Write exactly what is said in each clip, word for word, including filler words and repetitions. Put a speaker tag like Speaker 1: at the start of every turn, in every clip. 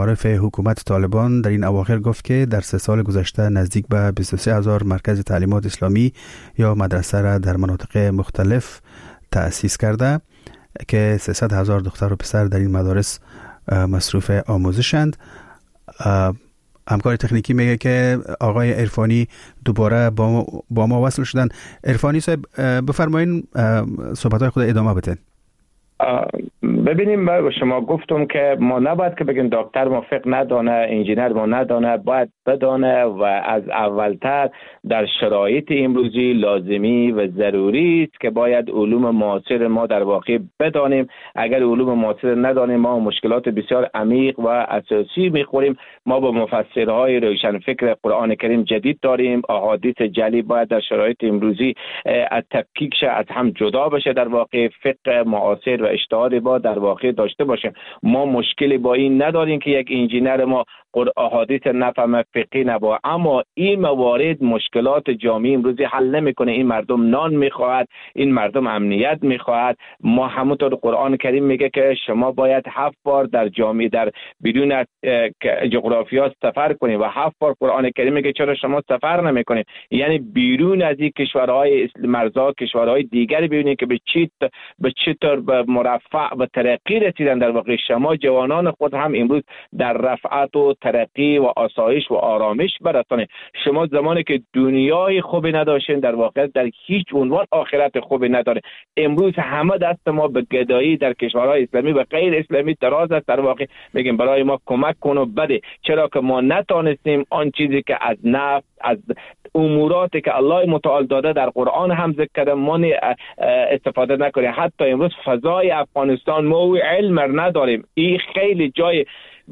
Speaker 1: معارف حکومت طالبان در این اواخر گفت که در سه سال گذشته نزدیک به بیست و سه هزار مرکز تعلیمات اسلامی یا مدرسه را در مناطق مختلف تأسیس کرده که سیصد هزار دختر و پسر در این مدارس مصروف آموزشند. همکار تکنیکی میگه که آقای عرفانی دوباره با ما, با ما وصل شدن. عرفانی صاحب بفرمایین صحبت‌های خود ادامه بدین.
Speaker 2: ببینیم، با شما گفتم که ما نباید که بگیم دکتر ما فقه ندانه، انجینر ما ندانه، باید بدانه و از اولتر در شرایط امروزی لازمی و ضروری است که باید علوم معاصر ما در واقع بدانیم. اگر علوم معاصر ندانیم ما مشکلات بسیار عمیق و اساسی میخوریم. ما با مفسرهای روشن فکر قرآن کریم جدید داریم. احادیث جلی باید در شرایط امروزی از تفکیک شه، از هم جدا بشه. در واقع فقه معاصر و اجتهاد با در واقع داشته باشیم. ما مشکلی با این نداریم که یک انجینر ما احادیث نفهم فقهی نبا، اما این موارد مشکلات جامعه امروزی حل نمیکنه. این مردم نان میخواهد، این مردم امنیت میخواهد. ما همونطور قرآن کریم میگه که شما باید هفت بار در جامعه در بدون جغرافیا سفر کنید و هفت بار قرآن کریم میگه چرا شما سفر نمیکنید؟ یعنی بیرون از این کشورهای مرزا کشورهای دیگری ببینید که به چی به چطور به مرفع و ترقی رسیدن. در واقع شما جوانان خود هم امروز در رفعت و ترقی و آسایش و آرامش برسانید. شما زمانی که دنیای خوبی نداشتین در واقع در هیچ عنوان آخرت خوبی نداره. امروز همه دست ما به گدایی در کشورهای اسلامی و غیر اسلامی دراز است. در واقع میگیم برای ما کمک کن و بده، چرا که ما نتانستیم آن چیزی که از نفت، از اموراتی که الله متعال داده در قرآن هم ذکر کرده ما استفاده نکنیم. حتی امروز فضای افغانستان ما علم نداریم. این خیلی جای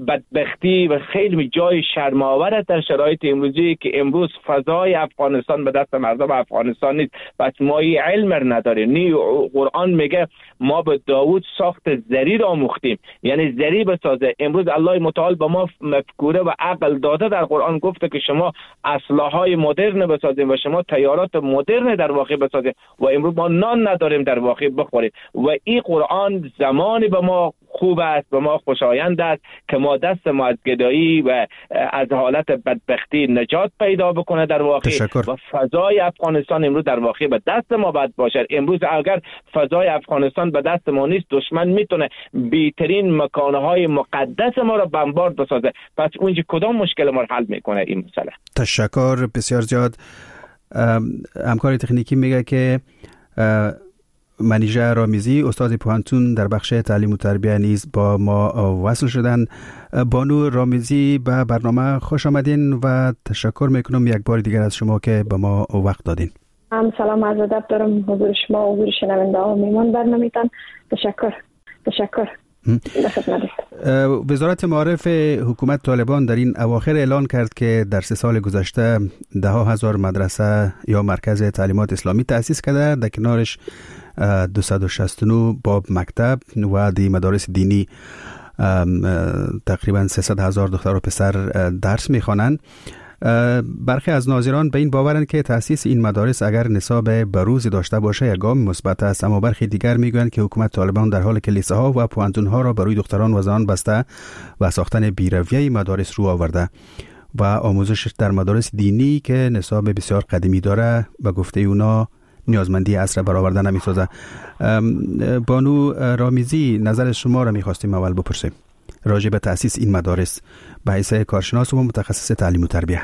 Speaker 2: بدبختی و خیلی جای شرم‌آور است در شرایط امروزی که امروز فضای افغانستان به دست مردم افغانستان نیست. پس ما این علم نداریم. نی قرآن میگه ما به داوود ساخت زری را آموختیم، یعنی زری بسازه. امروز الله متعال به ما مفکوره و عقل داده. در قرآن گفته که شما اسلحه‌های مدرن بسازیم و شما تیارات مدرن در واقع بسازیم و امروز ما نان نداریم در واقع بخوریم. و این قرآن زمانی به ما خوب است، به ما خوشایند است که ما دست ما از گدایی و از حالت بدبختی نجات پیدا بکنه در واقع.
Speaker 1: تشکر.
Speaker 2: و فضای افغانستان امروز در واقع به دست ما باید باشد. امروز اگر فضای افغانستان به دست ما نیست، دشمن میتونه بهترین مکانهای مقدس ما را بمبارد بسازه. پس اونجا کدام مشکل ما حل میکنه این مسئله؟
Speaker 1: تشکر بسیار زیاد. همکار تکنیکی میگه که منیژه رامیزی استاد پوهنتون در بخش تعلیم و تربیت نیز با ما وصل شدن. بانو رامیزی به برنامه خوش آمدین و تشکر میکنم یک بار دیگر از شما که به ما وقت دادین.
Speaker 3: هم سلام عرض ادب دارم حضور شما و حضور شنونده ها میمان برنامه‌تان. تشکر تشکر.
Speaker 1: وزارت معارف حکومت طالبان در این اواخر اعلان کرد که در سه سال گذشته ده ها هزار مدرسه یا مرکز تعلیمات اسلامی تأسیس کرده. در کنارش دویست و شصت و نه باب مکتب و دی مدارس دینی تقریبا سیصد هزار دختر و پسر درس میخوانند. برخی از ناظران به این باورند که تأسیس این مدارس اگر نصاب بروزی داشته باشه یک گام مثبت است، اما برخی دیگر میگویند که حکومت طالبان در حال که لیسه ها و پوهنتون ها را برای دختران و زنان بسته و ساختن بیرویه مدارس رو آورده و آموزش در مدارس دینی که نصاب بسیار قدیمی داره به گفته اونا نیازمندی عصر برآورده نمی‌سازه. بانو رامیزی نظر شما را می‌خواستیم اول بپرسیم راجع به تأسیس این مدارس به حیث کارشناس و متخصص تعلیم و تربیت.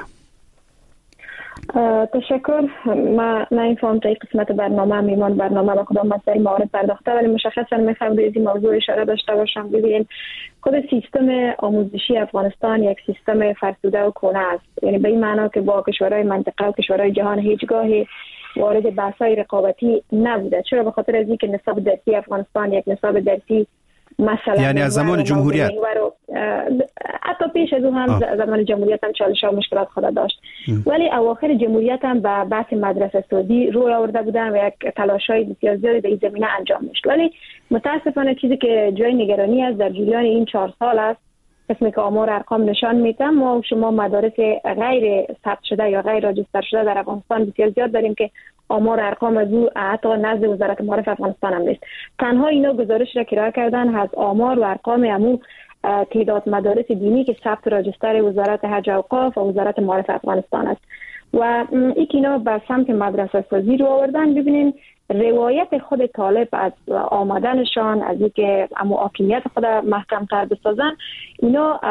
Speaker 3: تشکر. ما نمی‌فهم تا این قسمت برنامه میمان برنامه با کدام مسائل معارف پرداخته، ولی مشخصا می‌خوام به این موضوع اشاره داشته باشم. ببینید خود سیستم آموزشی افغانستان یک سیستم فرسوده و کهنه است. یعنی به این معنا که با کشورهای منطقه و کشورهای جهان هیچگاهی وارد بحث‌های رقابتی نبوده. چرا؟ به خاطر از اینکه نصاب درسی افغانستان یک نصاب درسی مثلا
Speaker 1: یعنی از زمان جمهوریت،
Speaker 3: حتی پیش از اون هم آه. زمان جمهوریت هم چالش ها و مشکلات خود داشت ام. ولی اواخر جمهوریت هم به بحث مدرسه سعودی روی آورده بودن و یک تلاش‌های بسیار زیادی در این زمینه انجام میشد. ولی متاسفانه چیزی که جای نگرانی است در جریان این چهار سال است، قسمی که آمار ارقام نشان میدن، ما شما مدارس غیر ثبت شده یا غیر راجستر شده در افغانستان بسیار زیاد داریم که آمار ارقام از او حتی نزد وزارت معارف افغانستان هم نیست. تنها اینا گزارش را کرایه کردن از آمار و ارقام امو تعداد مدارس دینی که ثبت راجستر وزارت حج و اوقاف و وزارت معارف افغانستان است و این که اینا به سمت مدرسه سازی رو آوردن. ببینین روایت خود طالب از آمدنشان، از اینکه امو حاکمیت خود محکم تر بسازن، اینا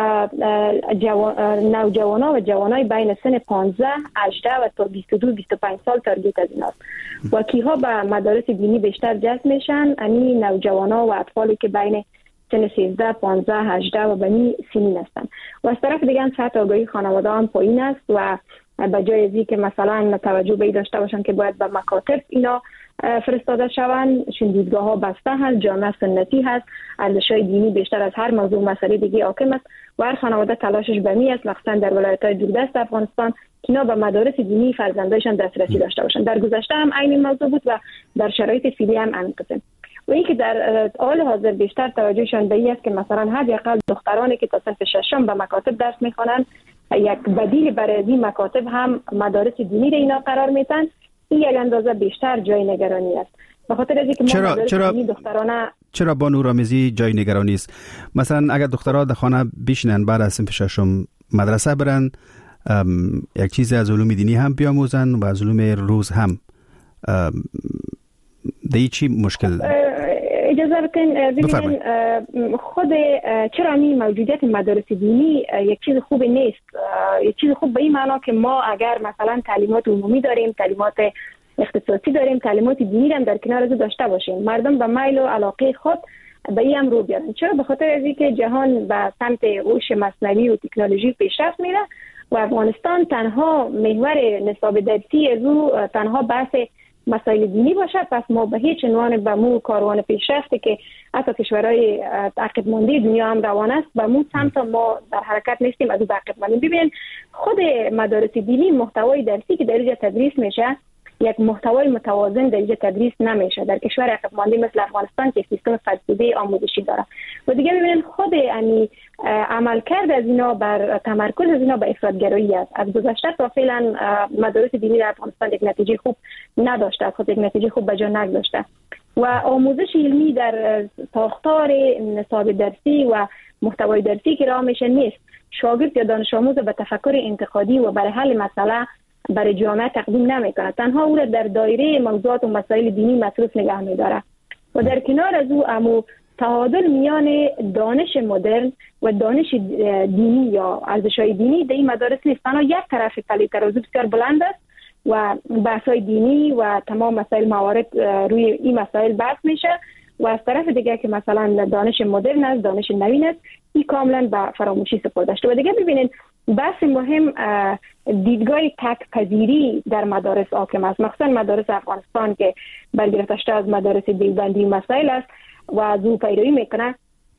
Speaker 3: نوجوانا و جوانای بین سن پانزده، هجده و تا بیست و دو بیست و پنج سال تارگت از ایناست و کیها به مدارس دینی بیشتر جذب میشن؟ این نوجوانا و اطفالی که بین سن سیزده، پانزده، هجده و بنی سنین هستند. و از طرف دیگه سطح آگاهی خانواده هم پایین است و به جای از که مثلا توجه به این داشته باشن که باید به مکاتب اینا فرستاده شوند، شنیدگاه ها بسته هست، جامعه سنتی هست، ارزش‌های دینی بیشتر از هر موضوع مسئله دیگه حاکم است و هر خانواده تلاشش به می است، مخصوصا در ولایت‌های دوردست افغانستان، که اینا به مدارس دینی فرزندایشان دسترسی داشته باشند. در گذشته هم عین موضوع بود و در شرایط فعلی هم همین قسم. و اینکه در حال حاضر بیشتر توجهشان به این است که مثلا حداقل دخترانی که تا صنف ششم به مکاتب درس می‌خوانند، یک بدیل برای این مکاتب هم مدارس دینی را اینا قرار میدن. این یک اندازه بیشتر جای نگرانی است. به خاطر اینکه ما
Speaker 1: چرا
Speaker 3: مدارس
Speaker 1: چرا
Speaker 3: دینی دخترانه
Speaker 1: چرا با نورآمیزی جای نگرانی است؟ مثلا اگر دخترها در خانه بشینن بعد از صنف ششم مدرسه برن، یک چیز از علوم دینی هم بیاموزن و از علوم روز هم، دیگه چی مشکل؟
Speaker 3: اجازه بکنید ببینید خود چرا این موجودیت مدارس دینی یک چیز خوب نیست. یک چیز خوب به این معنا که ما اگر مثلا تعلیمات عمومی داریم، تعلیمات اختصاصی داریم، تعلیمات دینی هم در کنار از داشته باشیم، مردم به میل و علاقه خود به این هم رو بیارن. چرا؟ به خاطر از اینکه جهان به سمت هوش مصنوعی و تکنولوژی پیشرفت میره و افغانستان تنها محور نصاب درسی از او تنها بحث مسائل دینی باشه. پس ما به هیچ عنوان به مو کاروان پیشرفته که حتی کشورهای عقب مانده دنیا هم روان است به مو سمت ما در حرکت نیستیم، از او عقب ماندیم. ببین خود مدارس دینی محتوای درسی که در اینجا تدریس میشه یک محتوای متوازن در اینجا تدریس نمیشه در کشور عقب مانده مثل افغانستان که سیستم فرسوده آموزشی داره. و دیگه ببینید خود یعنی عملکرد از اینا بر تمرکز از اینا به افراطگرایی است. از گذشته تا فعلا مدارس دینی در افغانستان یک نتیجه خوب نداشته، خود یک نتیجه خوب به جا نگذاشته و آموزش علمی در ساختار نصاب درسی و محتوای درسی که راه میشه نیست. شاگرد یا دانش آموز به تفکر انتقادی و برای حل مسئله برای جامعه تقدیم نمیکنه، تنها او را در دایره موضوعات و مسائل دینی مصروف نگه میداره و در کنار از او امو تعادل میان دانش مدرن و دانش دینی یا ارزش‌های دینی در این مدارس نیست. تنها یک طرف پلی ترازو بسیار بلند است و بحث‌های دینی و تمام مسائل موارد روی این مسائل بحث میشه و از طرف دیگه که مثلا دانش مدرن است، دانش نوین است، این کاملا به فراموشی سپرده شده. و دیگه ببینید بحث مهم دیدگاه تک پذیری در مدارس حاکم است، مخصوصا مدارس افغانستان که برگرفته از مدارس دیوبندی مسائل است و از او پیروی میکنه.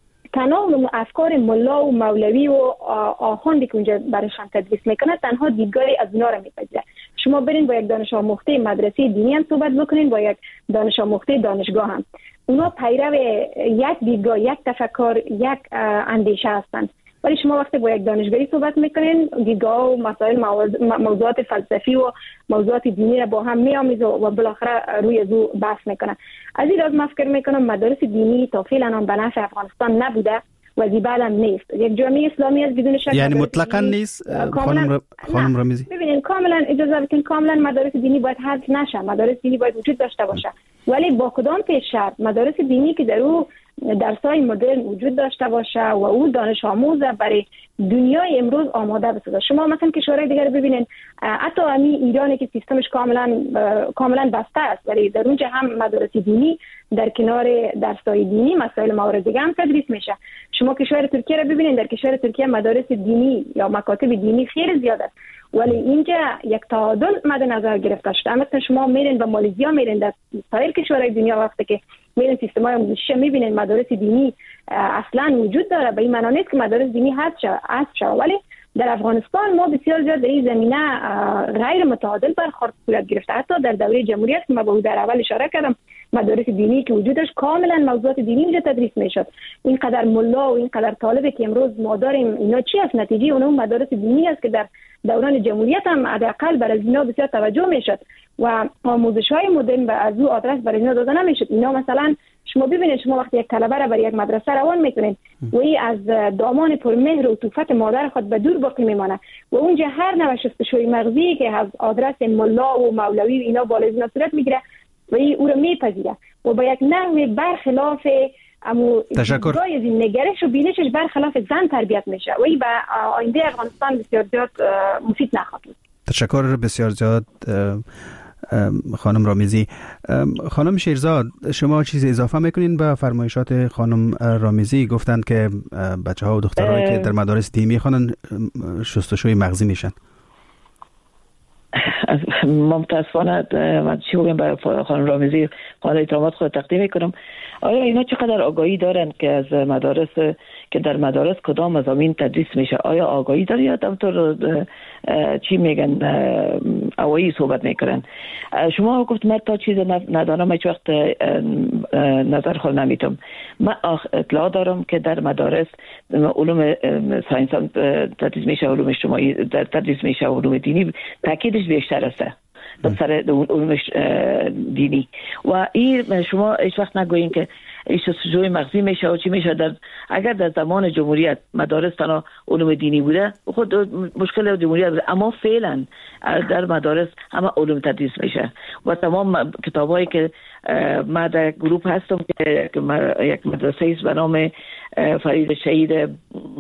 Speaker 3: تنها افکار ملا و مولوی و آخوندی که اونجا برشان تدریس میکنه تنها دیدگاهی از اونا رو میپذیره. شما برین با یک دانش آموخته مدرسه دینی هم صحبت بکنین، با یک دانش آموخته دانشگاه هم، اونا پیرو یک دیدگاه، یک تفکر، یک اندیشه هستند. ولی شما وقتی با یک دانشگاهی صحبت میکنین دیدگاه و مسائل موضوعات فلسفی و موضوعات دینی را با هم میآمیزه و بالاخره روی از او بحث میکنه. از این راز من فکر میکنم مدارس دینی تا فعلا هم به نفع افغانستان نبوده و زیبا هم نیست. یک جامعه اسلامی از بدون شک
Speaker 1: یعنی مطلقاً نیست. خانم ر... خانم رمیزی
Speaker 3: ببینید کاملا اجازه بدین، کاملا مدارس دینی باید حذف نشه، مدارس دینی باید وجود داشته باشه، ولی با کدام پیش شرط؟ مدارس دینی که در او درسای مدرن وجود داشته باشه و او دانش آموز برای دنیای امروز آماده بسازه. شما مثلا کشورهای دیگر ببینید، حتی همین ایرانی که سیستمش کاملا کاملا بسته است ولی در اونجا هم مدارس دینی در کنار درسای دینی مسائل موارد دیگه هم تدریس میشه. شما کشور ترکیه رو ببینید، در کشور ترکیه مدارس دینی یا مکاتب دینی خیلی زیاد است ولی اینجا یک تعادل مد نظر گرفته شده. مثلا شما میرین به مالزیا، میرین در سایر کشورهای دنیا وقتی که میرین سیستم‌های آموزشی میبینین مدارس دینی اصلا وجود داره. به این معنی نیست که مدارس دینی حذف شده، ولی در افغانستان ما بسیار زیاد در این زمینه غیر متعادل برخورد صورت گرفته. حتی در دوره جمهوریت که ما به در اول اشاره کردم مدارس دینی که وجود داشت کاملا موضوعات دینی اونجا تدریس میشد. اینقدر ملا و اینقدر طالبی که امروز ما داریم اینا چی است؟ نتیجه اون مدارس دینی است که در دوران جمهوریت هم حداقل بر از اینا بسیار توجه میشد و آموزش های مدرن به از او آدرس برای اینا داده نمیشد. اینا مثلا شما ببینید، شما وقتی یک طلبه را برای یک مدرسه روان میکنید و ای از دامان پرمهر و طوفت مادر خود به دور باقی میمانه و اونجا هر نوع شستشوی مغزی که از آدرس ملا و مولوی و اینا بالای صورت میگیره و ای او را میپذیره و با یک نحو برخلاف امو جای از این نگرش و بینشش برخلاف زن تربیت میشه و ای به آینده افغانستان بسیار زیاد مفید نخواهد بود.
Speaker 1: تشکر بسیار زیاد خانم رامیزی. خانم شیرزاد، شما چیزی اضافه میکنین به فرمایشات خانم رامیزی؟ گفتند که بچه ها و دخترانی که در مدارس دینی میخوانن شستشوی مغزی میشن.
Speaker 4: متاسفانه من چی بگم به خانم رامیزی قابل احترامات خود تقدیم میکنم. آیا اینا چقدر آگاهی دارن که از مدارس که در مدارس کدام مضامین تدریس میشه؟ آیا آگاهی داره یا همطور چی میگن اوایی صحبت میکنن؟ شما گفت من تا چیز ندارم، هیچ وقت نظر خود نمیتونم. من اطلاع دارم که در مدارس علوم ساینس هم تدریس میشه، علوم اجتماعی تدریس میشه، علوم دینی تاکیدش بیشتر است در سر علوم دینی. و این شما هیچ وقت نگویین که شستشوی مغزی میشه و چی میشه. در اگر در زمان جمهوریت مدارس تنها علوم دینی بوده خود مشکل جمهوریت بوده، اما فعلا در مدارس همه علوم تدریس میشه و تمام کتابایی که ما در گروپ هستم که یک مدرسه است به نام فرید شهید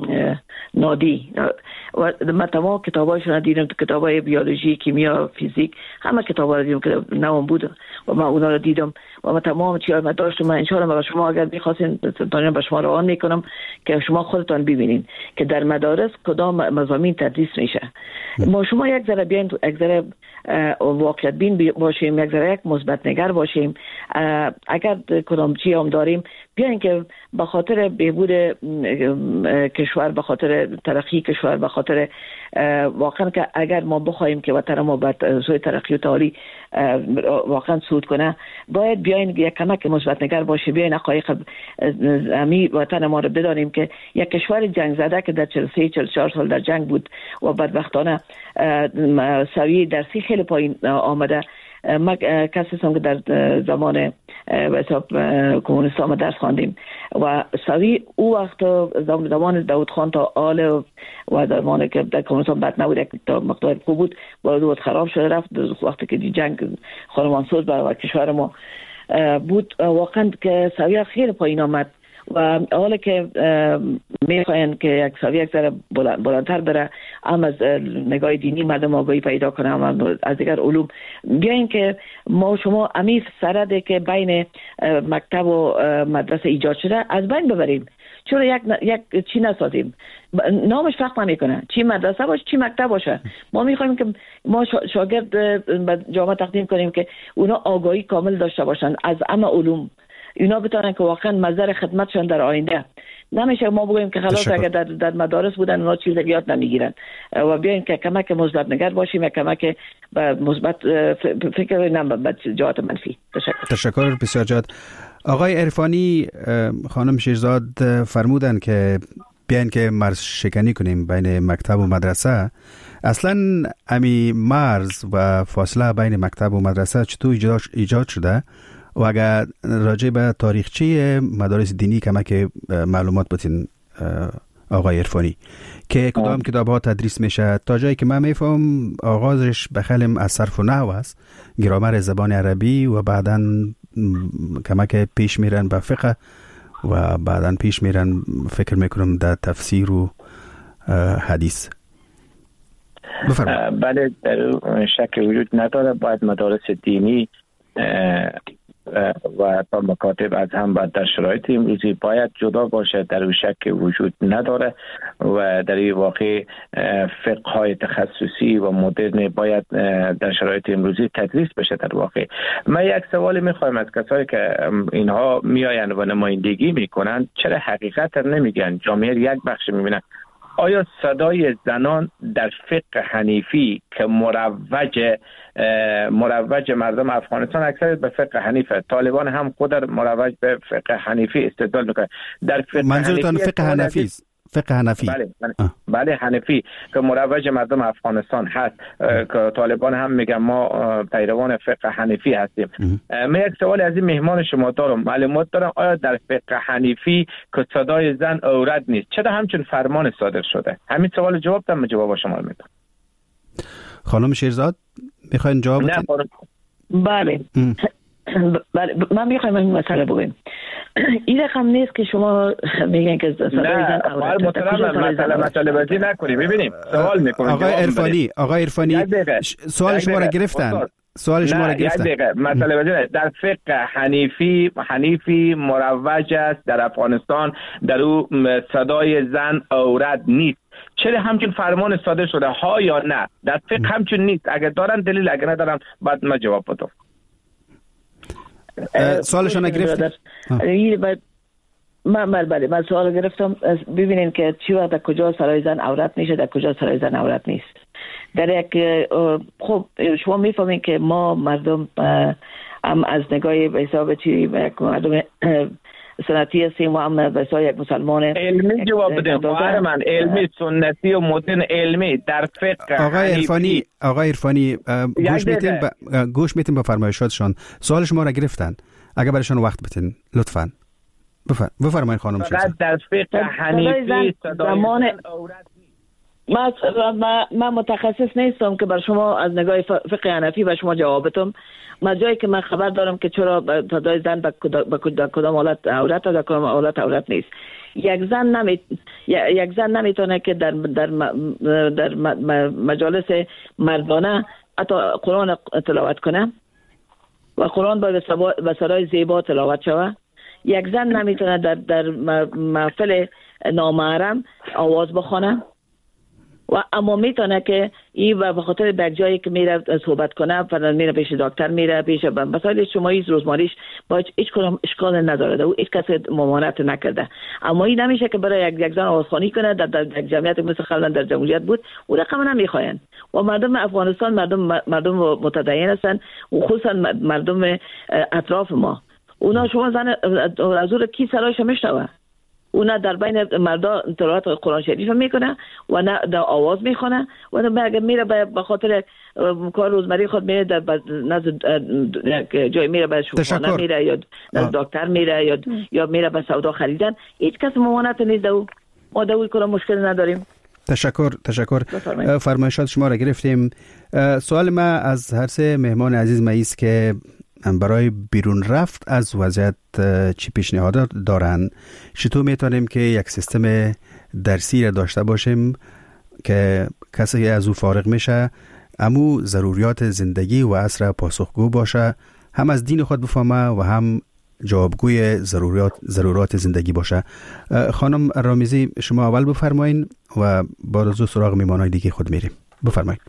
Speaker 4: نادی و ما تمام کتابایشون دیدم، کتابای بیولوژی، کیمیا، فیزیک، همه کتابا رو دیدم که نوام بود و ما اونا رو دیدم و ما تمام چیزا ما داشتم. من ان شاء الله شما اگر بخواستین تونیم به شما روان میکنم که شما خودتون ببینین که در مدارس کدام مضامین تدریس میشه. ما شما یک ذره بیاین، یک ذره واقعیت بین باشیم، یک ذره یک مثبت نگر باشیم. اگر کدام چی هم داریم بیاین که به خاطر بهبود کشور، به خاطر ترقی کشور، به خاطر واقعا که اگر ما بخوایم که وطن ما به سوی ترقی و تعالی واقعا صعود کنه، باید بیاین یک کمک مثبت نگر باشیم. بیاین حقایق امی وطن ما رو بدانیم که یک کشور جنگ زده که در چهل و سه چهل و چهار سال در جنگ بود و بدبختانه سویه درسی خیلی پایین آمده. ما کسی هستم که در زمان حساب کمونیستان درس خواندیم و سوی او وقت زمان داود خان تا آل و زمانی که در کمونیستان بد نبود، یک مقدار خوب بود، با دو خراب شده رفت وقتی که جنگ خانمانسوز برای کشور ما بود. واقعا که سوی خیلی پایین آمد و حالا که میخواین که یک سویه یک ذره بلندتر بره، هم از نگاه دینی مردم آگاهی پیدا کنه، هم از دیگر علوم، بیاین که ما شما امی سرده که بین مکتب و مدرسه ایجاد شده از بین ببریم. چرا یک یک چی نسازیم؟ نامش فرق نمیکنه، چی مدرسه باشه چی مکتب باشه. ما میخوایم که ما شاگرد به جامعه تقدیم کنیم که اونا آگاهی کامل داشته باشن از همه علوم، اینا بتونن که واقعا مظهر خدمتشون در آینده. نمیشه ما بگوییم که خلاص اگر در, در مدارس بودن اونا چیز یاد نمیگیرن و بیاین که کمک مثبت نگر باشیم، یا کمک به مثبت فکر نه به جهات منفی. تشکر.
Speaker 1: تشکر بسیار جاد. آقای عرفانی، خانم شیرزاد فرمودن که بیاین که مرز شکنی کنیم بین مکتب و مدرسه. اصلا امی مرز و فاصله بین مکتب و مدرسه چطور ایجاد شده و اگر راجع به تاریخچه مدارس دینی کمک معلومات بتین آقای عرفانی که کدام کتاب ها تدریس میشه؟ تا جایی که من میفهم آغازش به خلم از صرف و نحو است، گرامر زبان عربی، و بعداً کمک پیش میرن به فقه و بعداً پیش میرن فکر میکنم در تفسیر و حدیث.
Speaker 2: بفرمایید. بله، در شک وجود نداره باید مدارس دینی و تا مکاتب از هم باید در شرایط امروزی باید جدا باشه، در او شک وجود نداره و در این واقع فقه های تخصصی و مدرن باید در شرایط امروزی تدریس بشه. در واقع من یک سوالی میخوایم از کسایی که اینها میآیند و نمایندگی میکنن، چرا حقیقت نمیگن؟ جامعه یک بخش میبینن. آیا صدای زنان در فقه حنیفی که مروج مروج مردم افغانستان اکثر به فقه حنیفه، طالبان هم خود مروج به فقه حنیفی استدلال میکنه، در فقه
Speaker 1: منظورتان فقه حنفی است؟ فقه حنفی.
Speaker 2: بله بله, بله حنفی که مروج مردم افغانستان هست که طالبان هم میگن ما پیروان فقه حنفی هستیم. من یک سوال از این مهمان شما دارم، معلومات دارم آیا در فقه حنفی که صدای زن عورت نیست چرا همچون فرمان صادر شده؟ همین سوال جواب دادم، جواب شما رو میدم.
Speaker 1: خانم شیرزاد میخواین جواب بدین؟
Speaker 4: بله بله من میخوایم این مسئله بگویم. این رقم نیست که شما میگن که صدای زن عورت.
Speaker 2: نه محترم مسئله مسئله بازی نکنیم. ببینیم سوال میکنیم.
Speaker 1: آقای عرفانی آقای عرفانی سوال شما را گرفتن. سوال شما را گرفتن.
Speaker 2: مسئله بازی در فقه حنیفی حنیفی مروج است در افغانستان، در او صدای زن عورت نیست. چرا همچون فرمان صادر شده ها یا نه؟ در فقه همچون نیست. اگر دارن دلیل، اگر ندارن بعد ما جواب بدم.
Speaker 1: سوالشون نگرفتید؟
Speaker 4: من بله من سوال گرفتم. ببینین که چی وقت در کجا صدای زن عورت میشه، در کجا صدای زن عورت نیست. در یک خب شما میفهمین که ما مردم هم از نگاه به حساب چی مردم سنتی هستیم و هم به حساب یک مسلمان
Speaker 2: علمی جواب بدیم. خواهر من علمی سنتی و مدن علمی در فقه.
Speaker 1: آقای عرفانی آقای عرفانی گوش میتین با گوش میتین با فرمایشاتشان. سوال شما را گرفتن، اگر برایشان وقت بدین لطفاً بفرمایید خانم شیرزاد.
Speaker 2: در فقه حنیفی زمان
Speaker 4: من من متخصص نیستم که بر شما از نگاه فقه حنفی به شما جواب بدم. من جایی که من خبر دارم که چرا صدای زن به کدام حالت عورت و در کدام حالت عورت نیست. یک زن نمی یک زن نمیتونه که در در در مجالس مردانه حتی قرآن تلاوت کنه و قرآن باید به صدای زیبا تلاوت شود. یک زن نمیتونه در در محفل نامحرم آواز بخونه و اما میتونه که این به خاطر در جایی که میره صحبت کنه، فرض میره پیش دکتر، میره پیش مسائل اجتماعی روزمریش با هیچ کدام اشکال نداره و هیچ کسی ممانعت نکرده. اما این نمیشه که برای یک یک زن آوازخوانی کنه در در یک جمعیت مثل قبلا در جمهوریت بود و رقم نمیخواین. و مردم افغانستان مردم مردم متدین هستن و خصوصا مردم اطراف ما. اونا شما زن از اون کی سرایش میشنوه؟ اونا در بین مردا تلاوت قرآن شریف میکنه و نه در آواز میخونه و نه اگر میره به خاطر کار روزمره خود میره در نزد جای میره به شوخانه میره یا نزد دکتر میره یا یا میره به سودا خریدن، هیچ کس ممانعت نیست. دو ما دوی کلا مشکل نداریم.
Speaker 1: تشکر تشکر فرمایشات شما را گرفتیم. سوال ما از هر سه مهمان عزیز ما است که برای بیرون رفت از وضعیت چی پیشنهادات دارن؟ چطور میتونیم که یک سیستم درسی را داشته باشیم که کسی از او فارغ میشه امو ضروریات زندگی و عصر پاسخگو باشه، هم از دین خود بفهمه و هم جوابگوی ضرورات ضرورات زندگی باشه. خانم رامیزی شما اول بفرمایین و بعد از او سراغ میمانای دیگه خود میریم. بفرمایید.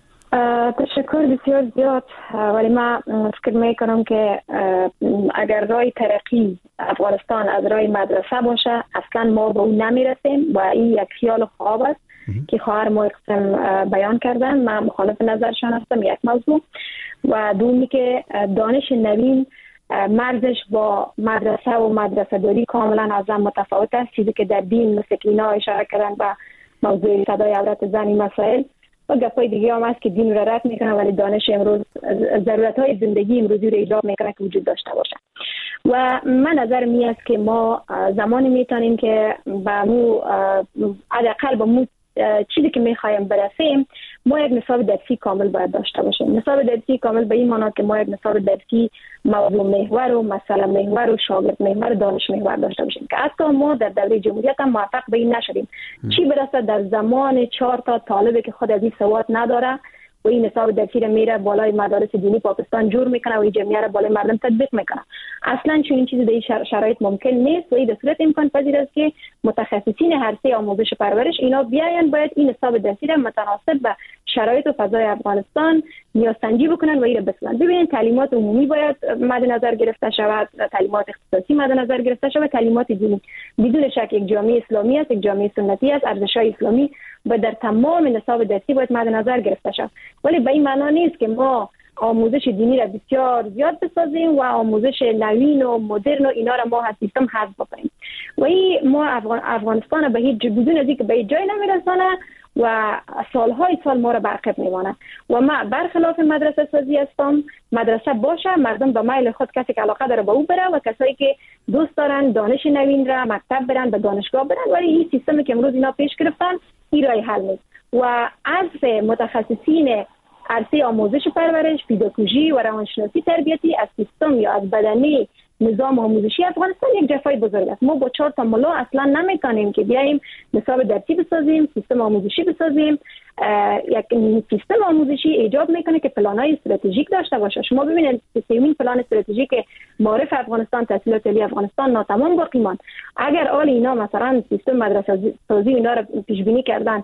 Speaker 3: تشکر بسیار زیاد، ولی من فکر میکنم که اگر راه ترقی افغانستان از راه مدرسه باشه اصلا ما به اون نمیرسیم و این یک خیال خواب است که خواهر ما قسم بیان کردن. من مخالف نظرشان هستم. یک موضوع و دومی که دانش نوین مرزش با مدرسه و مدرسه داری کاملا از هم متفاوت است. چیزی که در دین مثل که اینا اشاره کردن به موضوع صدای عورت زنی مسائل و گپای دیگه هم هست که دین رو رد میکنه ولی دانش امروز ضرورت های زندگی امروزی رو ایجاد میکنه که وجود داشته باشه. و من نظر می است که ما زمانی میتونیم که به مو حداقل به مو چیزی که میخوایم برسیم ما یک نصاب درسی کامل باید داشته باشیم. نصاب درسی کامل به این معنی که ما یک نصاب درسی موضوع محور و مسئله محور و شاگرد محور و دانش محور داشته باشیم که حتی ما در دوره جمهوریت هم موفق به این نشدیم. چی برسه در زمان چهار تا طالبی که خود از این سواد نداره و این نصاب درسی رو میره بالای مدارس دینی پاکستان جور میکنه و این جمعیت رو بالای مردم تطبیق میکنه. اصلا چون این چیزی در شرایط ممکن نیست و این در صورت امکان پذیر است که متخصصین هر سه آموزش پرورش اینا بیاین باید این نصاب درسی رو متناسب به شرایط و فضای افغانستان نیازسنجی بکنن و این رو بسازن. ببینید تعلیمات عمومی باید مد نظر گرفته شود، تعلیمات اختصاصی مد نظر گرفته شود، تعلیمات دینی. بدون شک یک جامعه اسلامی است، یک جامعه سنتی است، ارزش‌های اسلامی و در تمام نصاب درسی باید مد نظر گرفته شود. ولی به این معنا نیست که ما آموزش دینی را بسیار زیاد بسازیم و آموزش نوین و مدرن و اینا را ما از سیستم حذف بکنیم و این ما افغان افغانستان به هیچ بدون از اینکه به هیچ جای نمیرسانه و سالهای سال ما را برقب میمانه و ما برخلاف مدرسه سازی هستم. مدرسه باشه، مردم به میل خود کسی که علاقه داره به او بره و کسایی که دوست دارن دانش نوین را مکتب برن به دانشگاه برن، ولی این سیستمی که امروز اینا پیش گرفتن این راه حل نیست و از متخصصین عرصه آموزش پرورش، پداگوژی و روانشناسی تربیتی از سیستم یا از بدنه نظام آموزشی افغانستان یک جفای بزرگ است. ما با چهار تا ملا اصلا نمیتونیم که بیاییم نصاب درسی بسازیم، سیستم آموزشی بسازیم. یک سیستم آموزشی ایجاب میکنه که پلان‌های استراتژیک داشته باشه. شما ببینید سیمین پلان استراتژیک معارف افغانستان، تحصیلات عالی افغانستان ناتمام باقی ماند. اگر آل اینا مثلا سیستم مدرسه سازی اینا رو پیش بینی کردن،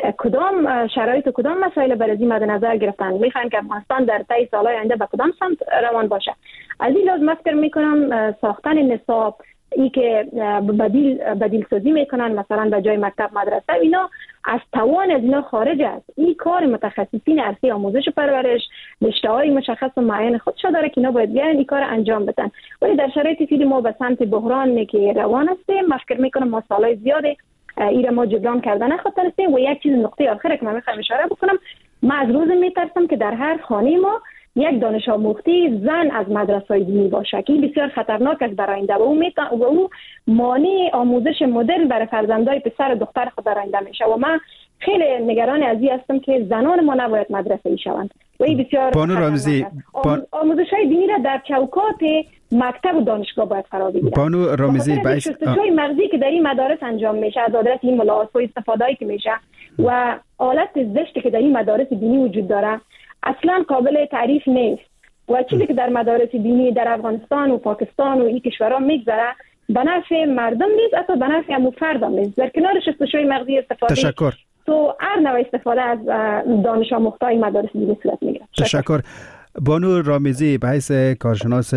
Speaker 3: کدام شرایط و کدام مسائل برای مد نظر گرفتن، میخوایم که افغانستان در طی سالهای آینده به کدام سمت روان باشه. از این لحاظ فکر میکنم ساختن نصاب، ای که بدیل بدیل سازی میکنن مثلا به جای مکتب مدرسه، اینا از توان از اینا خارج است. این کار متخصصین عرصه آموزش پرورش، رشته‌های مشخص و معین خودش داره که اینا باید بیان این کار انجام بدن. ولی در شرایط فعلی ما به سمت بحران که روان هستیم، فکر میکنم ما سالهای زیاده ایره ما جبران کردن نخواهد رسیم. و یک چیز نقطه آخر که من میخوام اشاره بکنم، من از روز میترسم که در هر خانه ما یک دانش آموخته زن از مدرسه‌های دینی باشه که بسیار خطرناک است برای آینده و او میتونه و او مانع آموزش مدرن برای فرزندای پسر و دختر خود در آینده میشه. و من خیلی نگران از این هستم که زنان ما نباید مدرسه‌ای شوند و این بسیار
Speaker 1: بانو رامزی
Speaker 3: بان... آموزش‌های دینی را در چوکات مکتب و دانشگاه باید قرار بدیم.
Speaker 1: بانو رامزی باعث
Speaker 3: شستشوی مغزی که در این مدارس انجام میشه از آدرس این ملاحظات و استفاده‌ای که میشه و آلت زشتی که در این مدارس دینی وجود داره اصلا قابل تعریف نیست و چیزی که در مدارس دینی در افغانستان و پاکستان و این کشورها میگذره به نفع مردم نیست، حتی به نفع همون فرد هم نیست. در کنار شستشوی مغزی استفاده
Speaker 1: تشکر.
Speaker 3: تو هر نوع استفاده از دانش آموختای مدارس دینی صورت میگیره.
Speaker 1: تشکر. بانو رامزی به حیث کارشناس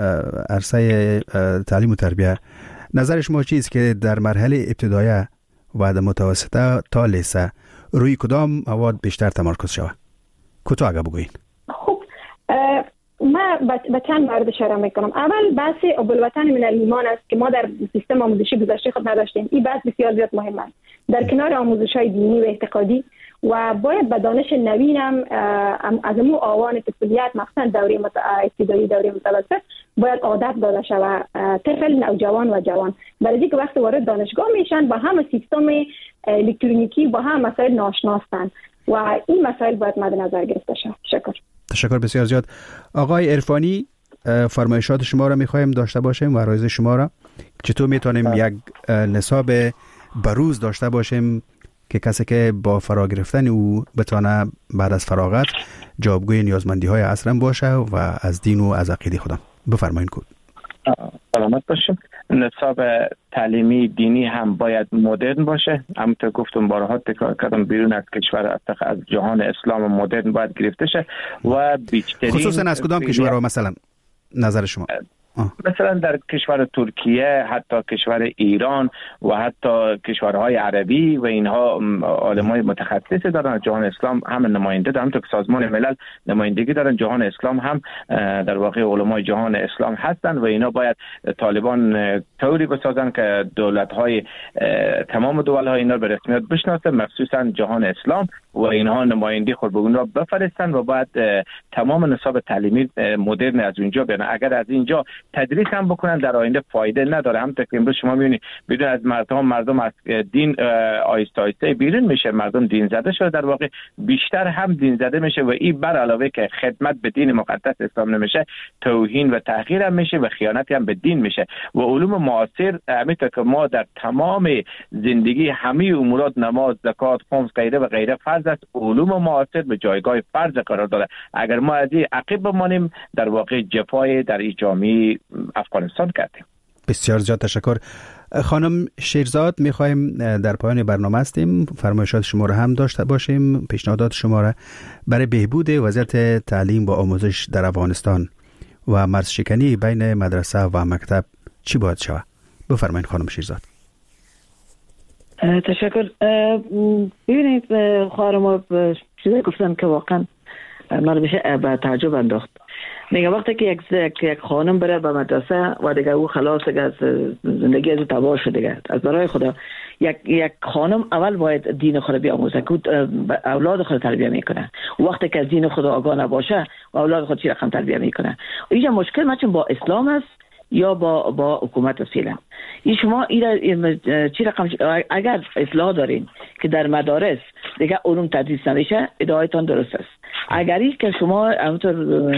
Speaker 1: عرصه تعلیم و تربیه، نظر شما چیست که در مرحله ابتدایی و در متوسطه تا لیسه روی کدام مواد بیشتر تمرکز شود؟ کوتاه اگه بگوین.
Speaker 3: خب من به چند مورد اشاره میکنم. اول بحث ابوالوطن من الایمان است که ما در سیستم آموزشی گذشته خود نداشتیم. این بحث بسیار زیاد مهم است. در کنار آموزش‌های دینی و اعتقادی و باید به دانش نوین هم از مو آوان طفولیت مخصوصا دوره ابتدایی دوره متوسط باید عادت داده شود طفل نوجوان و جوان، برای اینکه وقتی وارد دانشگاه میشن با هم سیستم الکترونیکی با هم مسائل ناشناستن و این مسائل باید مد نظر گرفته شود. شکر.
Speaker 1: تشکر بسیار زیاد. آقای عرفانی، فرمایشات شما را میخوایم داشته باشیم و عرایض شما را چطور میتونیم یک نصاب بروز داشته باشیم که کسی که با فرا گرفتن او بتونه بعد از فراغت جوابگوی نیازمندی های عصر باشه و از دین و از عقیده خودم. بفرمایید. کود
Speaker 2: سلامت باشید. نصاب تعلیمی دینی هم باید مدرن باشه. همونطور گفتم بارها تکرار کردم، بیرون از کشور از جهان اسلام مدرن باید گرفته شه و بیشترین
Speaker 1: خصوصا از کدام کشورها مثلا نظر شما؟ آه.
Speaker 2: مثلا در کشور ترکیه، حتی کشور ایران و حتی کشورهای عربی و اینها علمای متخصص دارن از جهان اسلام هم نماینده دارن، همونطور که سازمان ملل نمایندگی دارن جهان اسلام هم در واقع علمای جهان اسلام هستن و اینا باید طالبان طوری بسازن که دولت‌های تمام دولت‌های اینا به رسمیت بشناسن، مخصوصا جهان اسلام و اینها نمایندگی خود به اونها بفرستن و باید تمام نصاب تعلیمی مدرن از اونجا بیان. اگر از اینجا تدریس هم بکنن در آینده فایده نداره. همونطور که امروز شما میبینید بدون از مردم مردم از دین آیسته آیسته بیرون میشه، مردم دین زده شده، در واقع بیشتر هم دین زده میشه و این بر علاوه که خدمت به دین مقدس اسلام نمیشه، توهین و تحقیر هم میشه و خیانت هم به دین میشه. و علوم معاصر همینطور که ما در تمام زندگی همه امورات نماز، زکات، خمس غیره و غیره فرض است، علوم معاصر به جایگاه فرض قرار داره. اگر ما از این عقب بمانیم در واقع جفای در این جامعه افغانستان کردیم.
Speaker 1: بسیار زیاد تشکر. خانم شیرزاد، میخوایم در پایان برنامه هستیم، فرمایشات شما را هم داشته باشیم، پیشنهادات شما را برای بهبود وضعیت تعلیم و آموزش در افغانستان و مرزشکنی بین مدرسه و مکتب چی باید شود؟ بفرمایید خانم شیرزاد.
Speaker 4: تشکر. ببینید خواهر ما چیزی گفتن که واقعا من میشه به تعجب انداخت. میگه وقتی که یک یک خانم بره به مدرسه و دیگه او خلاص از زندگی از تباه شده دیگه، از برای خدا یک یک خانم اول باید دین خود بیاموزه که اولاد خود تربیت میکنه. وقتی که دین خود آگاه نباشه و اولاد خود چی رقم تربیت میکنه. اینجا مشکل مچون با اسلام است یا با با حکومت فعلا. این شما این چی رقم اگر اصلاح دارین که در مدارس دیگه علوم تدریس نمیشه، ادعایتان درست است. اگر این که شما همونطور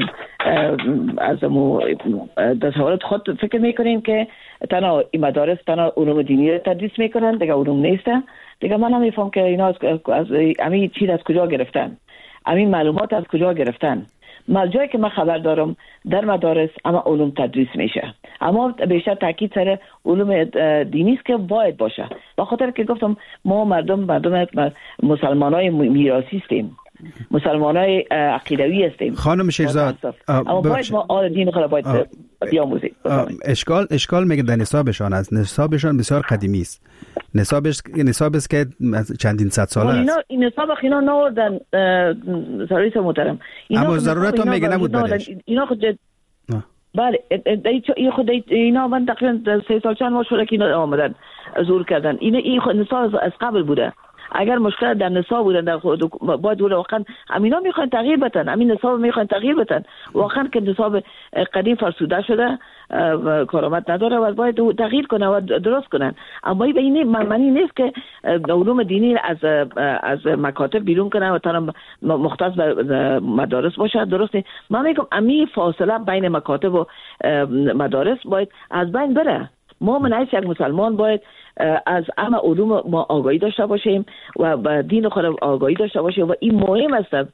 Speaker 4: از تصورات خود فکر میکنین که تنها این مدارس تنها علوم دینی تدریس میکنن دیگه علوم نیسته، دیگه من نمیفهم که اینا از همین چیز از کجا گرفتن، همین معلومات از کجا گرفتن. من جایی که من خبر دارم در مدارس اما علوم تدریس میشه، اما بیشتر تاکید سر علوم دینی است که باید باشه. با خاطر که گفتم ما مردم مردم مسلمانای میراثی هستیم، مسلمانای عقیدوی هستیم.
Speaker 1: خانم شیرزاد
Speaker 4: اما باید ما آل دین خود باید بیاموزیم.
Speaker 1: اشکال اشکال میگه در نصابشان است. نصابشان بسیار قدیمی است. نصابش نصاب است که چندین صد ساله است.
Speaker 4: اینا این نصاب اینا نوردن سرویس محترم.
Speaker 1: اما ضرورت هم میگه نبود برش.
Speaker 4: اینا خود بله این خود اینا من تقریبا سه سال چند ماه شده که اینا آمدن زور کردن. اینا این خود نصاب از قبل بوده. اگر مشکل در نصاب بودن در خود باید دوله واقعا امینا میخواین تغییر بدن، امین نصاب میخواین تغییر بدن. واقعا که نصاب قدیم فرسوده شده و کارآمد نداره و باید تغییر کنه و درست کنن. اما به این معنی نیست که علوم دینی از از مکاتب بیرون کنه و تنها مختص به مدارس باشه. درست نیست. من میگم امی فاصله بین مکاتب و مدارس باید از بین بره. ما من یک مسلمان باید از همه علوم ما آگاهی داشته باشیم و با دین خود آگاهی داشته باشیم و این مهم است.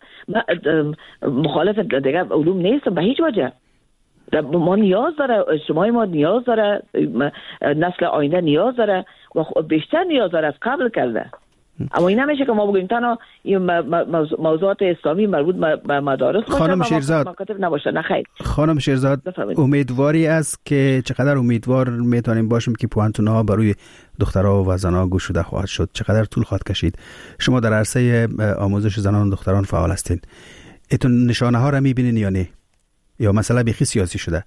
Speaker 4: مخالف دیگه علوم نیست به هیچ وجه. ما نیاز داره، اجتماع ما نیاز داره، نسل آینده نیاز داره و بیشتر نیاز داره از قبل کرده. اما این نمیشه که ما بگیم تنها این موضوعات اسلامی مربوط به مدارس باشه.
Speaker 1: خانم شیرزاد
Speaker 4: مکاتب نباشه. نه خیر.
Speaker 1: خانم شیرزاد امیدواری است که چقدر امیدوار میتونیم باشیم که پوانتونها برای دخترها و زنها گشوده خواهد شد؟ چقدر طول خواهد کشید؟ شما در عرصه آموزش زنان و دختران فعال هستین. ایتون نشانه ها را میبینین یا نه؟ یا مسئله بیخی سیاسی شده؟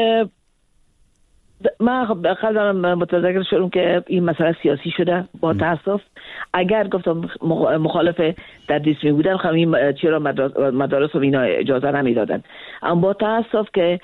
Speaker 4: من خیلی متذکر شدم که این مسئله سیاسی شده. با تاسف اگر گفتم مخالف تدریس می بودن خب این چرا مدارس و اینا اجازه نمیدادن. اما با تاسف که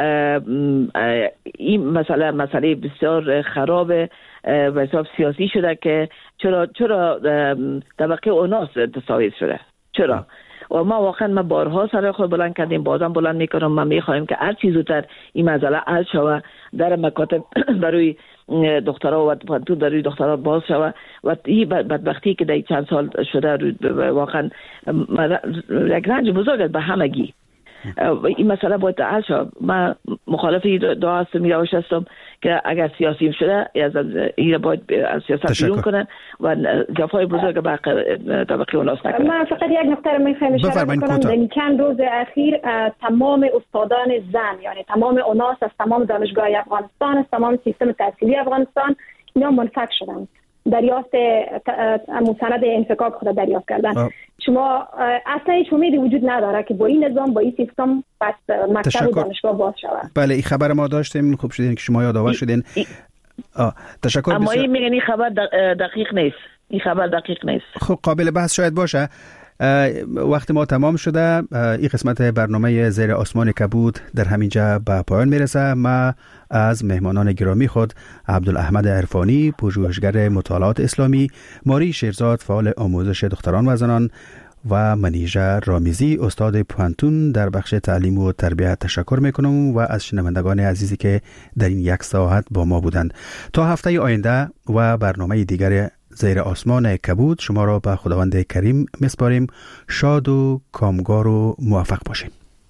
Speaker 4: این مسئله مسئله بسیار خراب و حساب سیاسی شده که چرا چرا طبقه اوناس تصاویر شده. چرا؟ و ما واقعا ما بارها سر خود بلند کردیم، بازم بلند میکنم. ما میخوایم که هر چیز زودتر این مسئله حل شود، در مکاتب برای دخترها و پانتون برای دخترها باز شود و این بدبختی که در چند سال شده واقعا یک رنج بزرگ به همگی. این مسئله باید حل شود. من مخالف دعا هستم، میراوش هستم که اگر سیاسی شده از این باید از سیاست بیرون کنن و جفای بزرگ به طبقه اوناس نکنن.
Speaker 3: من فقط یک نکته رو میخوایم اشاره کنم. در چند روز اخیر تمام استادان زن، یعنی تمام اوناس از تمام دانشگاه افغانستان، از تمام سیستم تحصیلی افغانستان اینا منفک شدن. دریافت مستند انفکاک خود دریافت کردن. آه. شما اصلا هیچ امیدی وجود نداره که با این نظام با این سیستم پس مکتب و دانشگاه باز شود.
Speaker 1: بله این خبر ما داشتیم. خوب شدین که شما یادآور شدین. آه. تشکر.
Speaker 4: اما این میگن این خبر دقیق نیست. این خبر دقیق نیست.
Speaker 1: خب قابل بحث شاید باشه. وقت ما تمام شده. این قسمت برنامه زیر آسمان کبود در همینجا به پایان میرسه. ما از مهمانان گرامی خود عبدالاحمد عرفانی، پژوهشگر مطالعات اسلامی، ماری شیرزاد، فعال آموزش دختران و زنان و منیژه رامیزی، استاد پوانتون در بخش تعلیم و تربیت تشکر میکنم و از شنوندگان عزیزی که در این یک ساعت با ما بودند. تا هفته آینده و برنامه دیگر زیر آسمان کبود شما را به خداوند کریم میسپاریم. شاد و کامگار و موفق باشیم.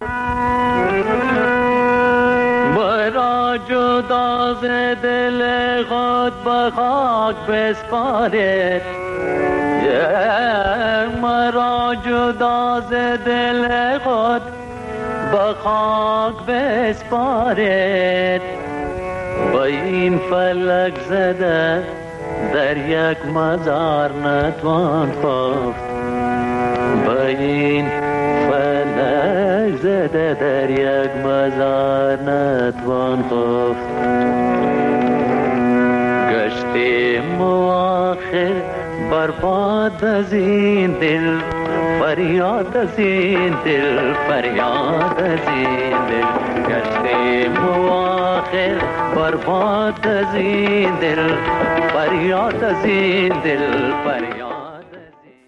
Speaker 5: مرا جدا ز دل خود به خاک بسپارید، مرا جدا ز دل خود به خاک بسپارید. با این فلک زده در یک مزار نتوان خفت، با این فلک زده در یک مزار نتوان خفت. گشتیم و آخر برباد از این دل، فریاد از این دل، فریاد از این دل. گشتیم و آخر برباد از این دل، فریاد از این دل، فریاد.